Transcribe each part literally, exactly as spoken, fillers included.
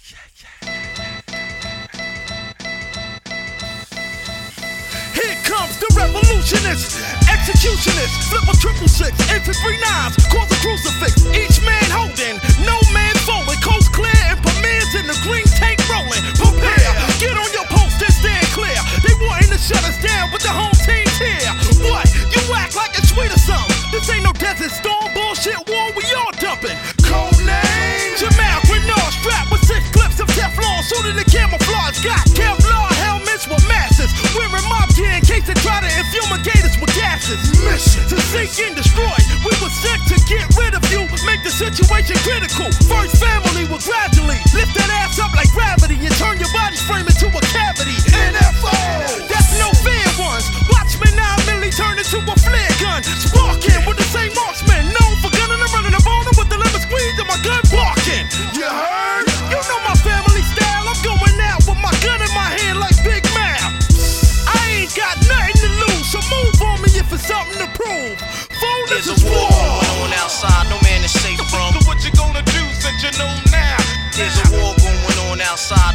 Here comes the revolutionist, executionist, flip a triple six, infantry knives, cause a crucifix. Each man holding, no man folding. Coast clear and premieres in the green tank rolling. Prepare, get on your post and stand clear. They wanting to shut us down, but the home team's here. What? You act like it's sweet or something. This ain't no desert storm bullshit war, we all dumping. Code name Jamal Grenard, strapped with six clips of Teflon, suited in camouflage. Got Kevlar helmets with masses, wearing mob gear in case they try to infumigate us with gases. Mission to sink and destroy. We were sent to get rid of you, make the situation critical. First family will gradually lift that ass up like gravity and turn your body's frame into a cavity. N F O, that's no fair ones. Watch me now, Millie turn into a flare gun. Sparking with the same marksman, known for gunning and running up on them with the lemon squeeze and my gun barking. You heard? You know my family style. I'm going out with my gun in my hand like Big Mouth. I ain't got nothing to lose, so move on me if it's something to prove. Phone There's is a war going on outside, no man is safe from. So what you gonna do since you know now? There's a war going on outside.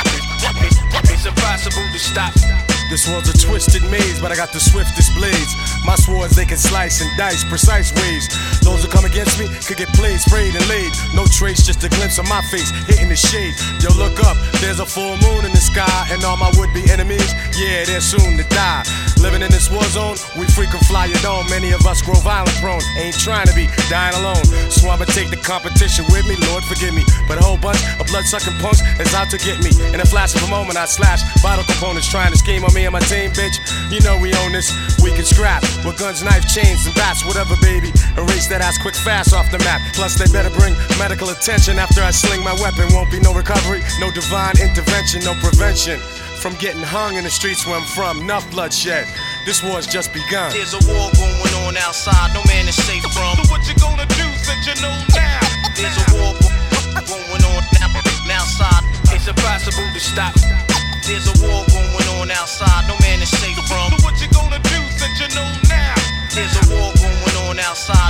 It's impossible to stop. This world's a twisted maze, but I got the swiftest blades. My swords, they can slice and dice precise ways. Those who come against me could get played, sprayed, and laid. No trace, just a glimpse of my face hitting the shade. Yo, look up, there's a full moon in the sky, and all my would-be enemies, yeah, they're soon to die. Living in this war zone, we frequent fly it on. Many of us grow violent prone, ain't trying to be dying alone. So I'ma take the competition with me, Lord forgive me. But a whole bunch of blood-sucking punks is out to get me. In a flash of a moment, I slash vital components trying to scheme on me and my team, bitch. You know we own this. We can scrap with guns, knife, chains, and bats, whatever, baby. Erase that ass quick, fast off the map. Plus, they better bring medical attention after I sling my weapon. Won't be no recovery, no divine intervention, no prevention from getting hung in the streets where I'm from. Enough bloodshed. This war's just begun. There's a war going on outside, no man is safe from. So what you gonna do since you know now? There's a war going on outside. It's impossible to stop. There's a war going on outside, no man is safe from. So what you gonna do since you know now? There's a war going on outside.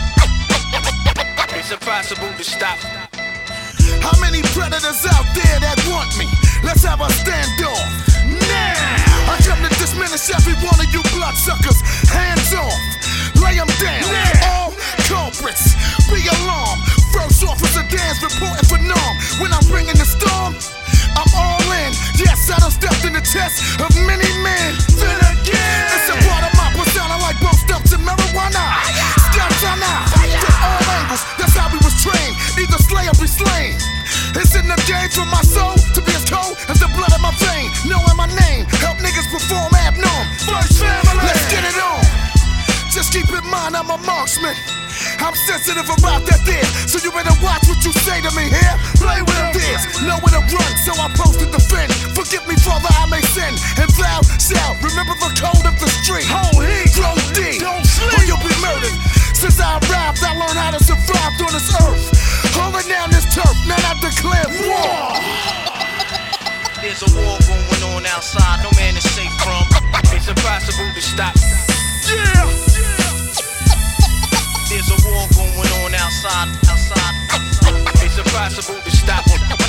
It's impossible to stop. How many predators out there that want me? Let's have a standoff now. I come to diminish every one of you bloodsuckers. Hands off, lay them down. All culprits, be alarmed. First officer dance reporting for norm. When I'm bringing the storm, I'm all in. Yes, I done stepped in the chest of many men. Then again, it's a part of my persona like both stumps and marijuana. Steps on out from all angles. That's how we was trained. Either slay or be slain. It's in the game for my soul to be as cold as the blood in my vein. Knowing my name, help niggas perform abnorm. First family, let's get it on. Just keep in mind I'm a marksman. I'm sensitive about that there, so you better watch what you say to me here. Play with them this, know where to run, so I post to defend. Forgive me, Father, I may sin, and thou shalt remember the code of the street. Hold heat, throw D, don't sleep, or you'll be murdered. Since I arrived, I learned how to survive on this earth. Holding down this turf, now I declare war. There's a war going on outside, no man is safe from. It's impossible to stop. Yeah. There's a war going on outside, outside, outside. It's impossible to stop.